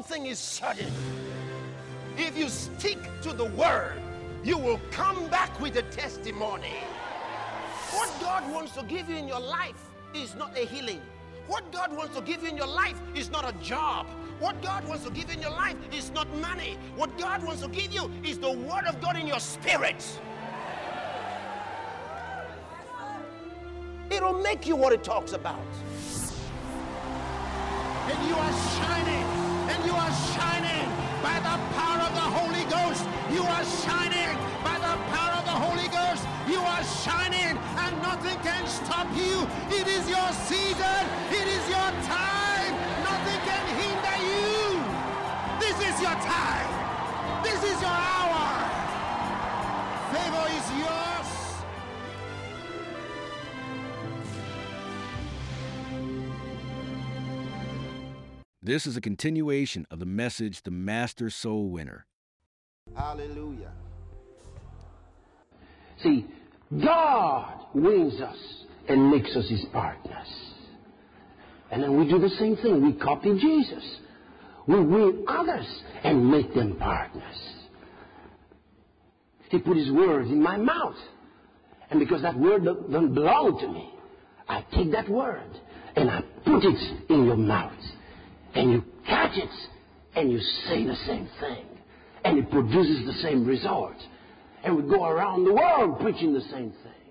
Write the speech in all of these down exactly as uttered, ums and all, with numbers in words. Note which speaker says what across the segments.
Speaker 1: thing is certain. If you stick to the word, you will come back with a testimony. What God wants to give you in your life is not a healing. What God wants to give you in your life is not a job. What God wants to give you in your life is not money. What God wants to give you is the word of God in your spirit. It'll make you what it talks about.
Speaker 2: And you are shining, and you are shining by the power of the Holy Ghost. You are shining by the power of the Holy Ghost. You are shining, and nothing can stop you. It is your season. It is your time. Nothing can hinder you. This is your time. This is your hour. Favor is yours.
Speaker 3: This is a continuation of the message, The Master Soul Winner.
Speaker 1: Hallelujah.
Speaker 4: See, God wins us and makes us his partners. And then we do the same thing. We copy Jesus. We win others and make them partners. He put his word in my mouth. And because that word doesn't belong to me, I take that word and I put it in your mouth. And you catch it and you say the same thing. And it produces the same result. And we go around the world preaching the same thing.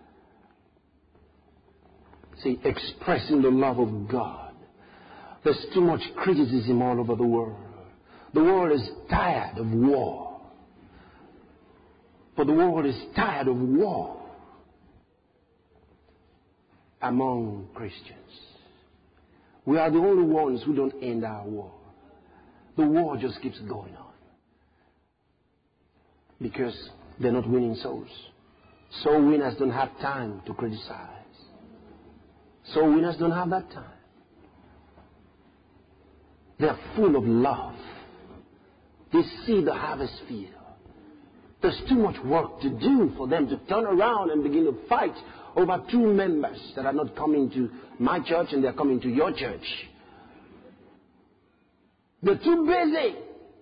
Speaker 4: See, expressing the love of God. There's too much criticism all over the world. The world is tired of war. For the world is tired of war among Christians. We are the only ones who don't end our war. The war just keeps going on. Because they're not winning souls. Soul winners don't have time to criticize. Soul winners don't have that time. They're full of love. They see the harvest field. There's too much work to do for them to turn around and begin to fight over two members that are not coming to my church and they're coming to your church. They're too busy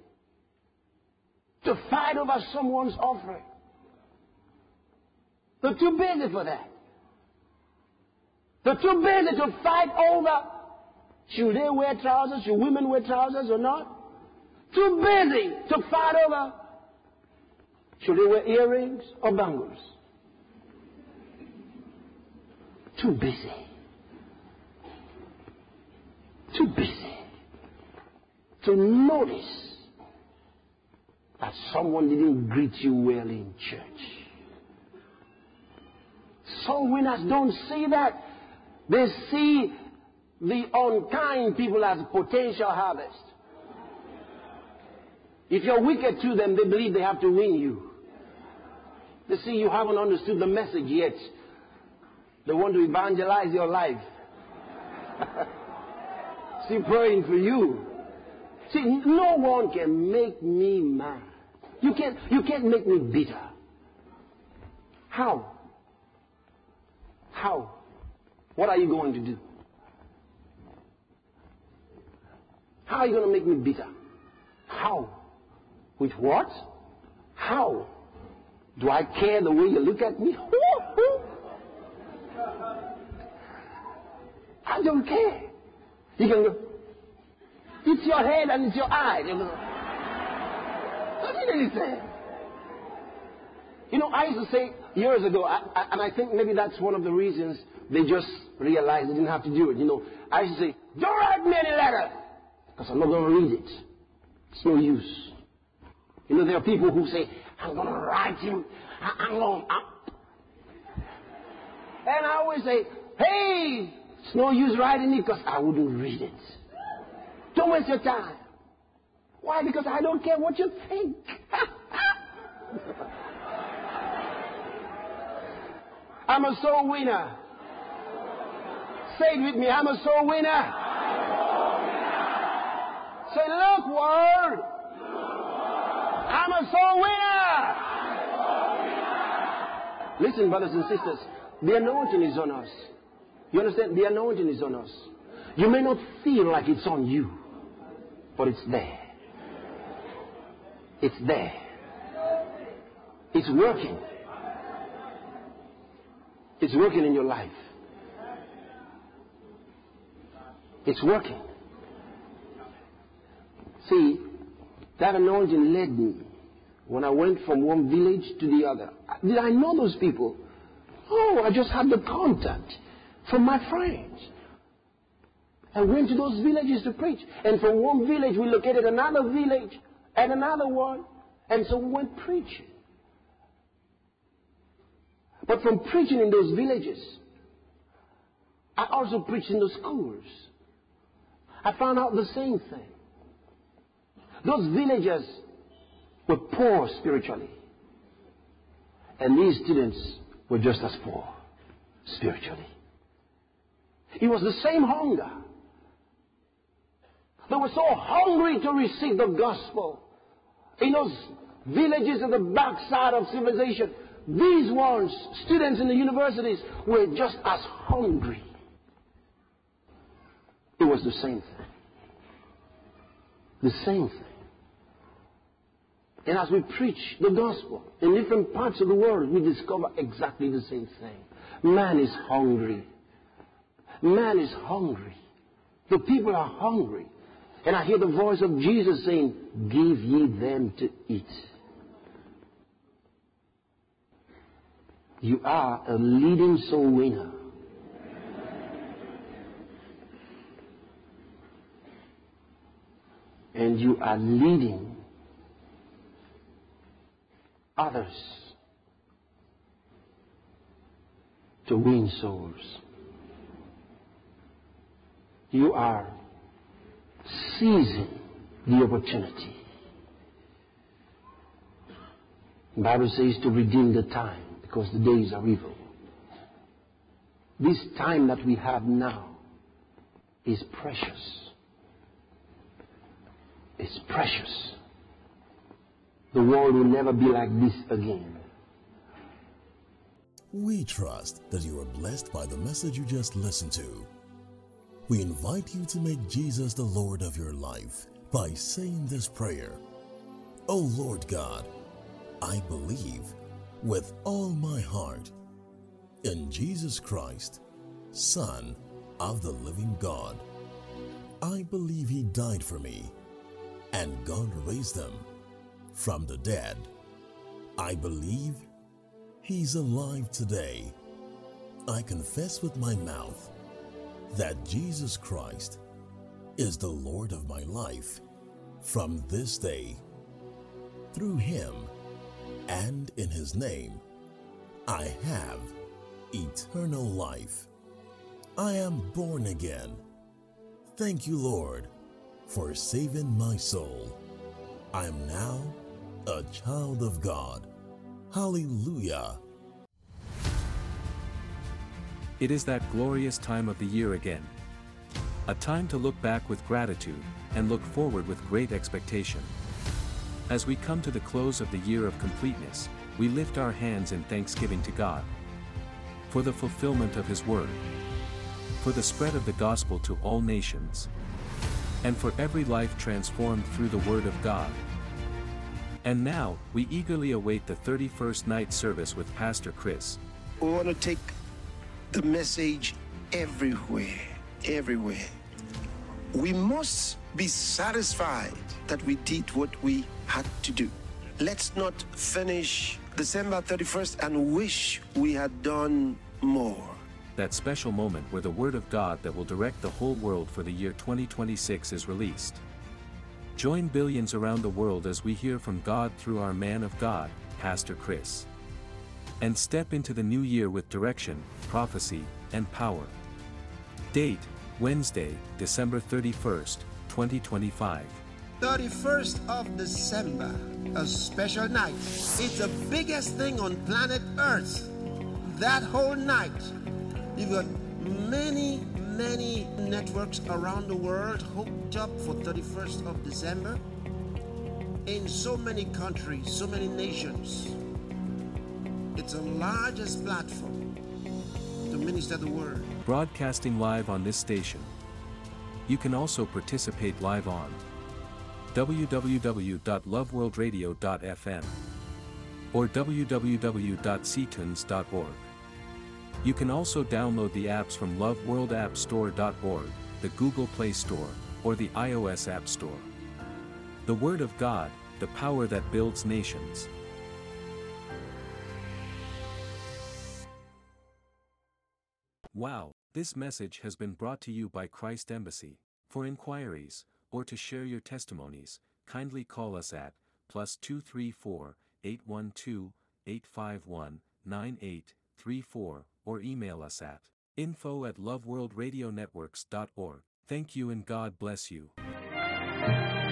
Speaker 4: to fight over someone's offering. They're too busy for that. They're too busy to fight over, should they wear trousers, should women wear trousers or not? Too busy to fight over, should they wear earrings or bangles? Too busy. Too busy to notice that someone didn't greet you well in church. Soul winners don't see that. They see the unkind people as potential harvest. If you're wicked to them, they believe they have to win you. They see you haven't understood the message yet. They want to evangelize your life. Still praying for you. See, no one can make me mad. You can't, you can't make me bitter. How? How? What are you going to do? How are you going to make me bitter? How? With what? How? Do I care the way you look at me? I don't care. You can go, it's your head and it's your eye. You know, doesn't anything. You know, I used to say years ago, I, I, and I think maybe that's one of the reasons they just realized they didn't have to do it. You know, I used to say, don't write me any letter, because I'm not going to read it. It's no use. You know, there are people who say, I'm going to write him. I, I'm going to... And I always say, hey, it's no use writing it because I wouldn't read it. Don't waste your time. Why? Because I don't care what you think. I'm a soul winner. Say it with me. I'm a soul winner. Say, look, world. I'm a soul winner. Listen, brothers and sisters. The anointing is on us. You understand? The anointing is on us. You may not feel like it's on you. but it's there. It's there. It's working. It's working in your life. It's working. See, that anointing led me when I went from one village to the other. Did I know those people? Oh, I just had the contact from my friends. I went to those villages to preach. And from one village, we located another village and another one. And so we went preaching. But from preaching in those villages, I also preached in the schools. I found out the same thing. Those villagers were poor spiritually. And these students were just as poor spiritually. It was the same hunger. They were so hungry to receive the gospel. In those villages at the backside of civilization, these ones, students in the universities, were just as hungry. It was the same thing. The same thing. And as we preach the gospel in different parts of the world, we discover exactly the same thing. Man is hungry. Man is hungry. The people are hungry. And I hear the voice of Jesus saying, give ye them to eat. You are a leading soul winner. And you are leading others to win souls. You are seizing the opportunity. The Bible says to redeem the time because the days are evil. This time that we have now is precious. It's precious. The world will never be like this again.
Speaker 5: We trust that you are blessed by the message you just listened to. We invite you to make Jesus the Lord of your life by saying this prayer. O Lord God, I believe with all my heart in Jesus Christ, Son of the living God. I believe He died for me and God raised Him from the dead. I believe He's alive today. I confess with my mouth that Jesus Christ is the Lord of my life from this day. Through Him and in His name, I have eternal life. I am born again. Thank you, Lord, for saving my soul. I am now a child of God. Hallelujah.
Speaker 6: It is that glorious time of the year again. A time to look back with gratitude and look forward with great expectation. As we come to the close of the year of completeness, we lift our hands in thanksgiving to God for the fulfillment of His word, for the spread of the gospel to all nations, and for every life transformed through the word of God. And now, we eagerly await the thirty-first night service with Pastor Chris.
Speaker 1: We want to take the message everywhere, everywhere. We must be satisfied that we did what we had to do. Let's not finish December thirty-first and wish we had done more.
Speaker 6: That special moment where the Word of God that will direct the whole world for the year twenty twenty-six is released. Join billions around the world as we hear from God through our man of God, Pastor Chris. And step into the new year with direction, prophecy, and power. Date, Wednesday, December thirty-first, twenty twenty-five.
Speaker 2: thirty-first of December, a special night. It's the biggest thing on planet Earth. That whole night, you've got many, many networks around the world hooked up for thirty-first of December. In so many countries, so many nations. It's the largest platform to minister the word.
Speaker 6: Broadcasting live on this station. You can also participate live on w w w dot love world radio dot f m, or w w w dot c tunes dot org. You can also download the apps from love world app store dot org, the Google Play Store, or the iOS App Store. The Word of God, the power that builds nations. Wow, this message has been brought to you by Christ Embassy. For inquiries, or to share your testimonies, kindly call us at plus two three four, eight one two, eight five one, nine eight three four, or email us at info at love world radio networks dot org. Thank you and God bless you.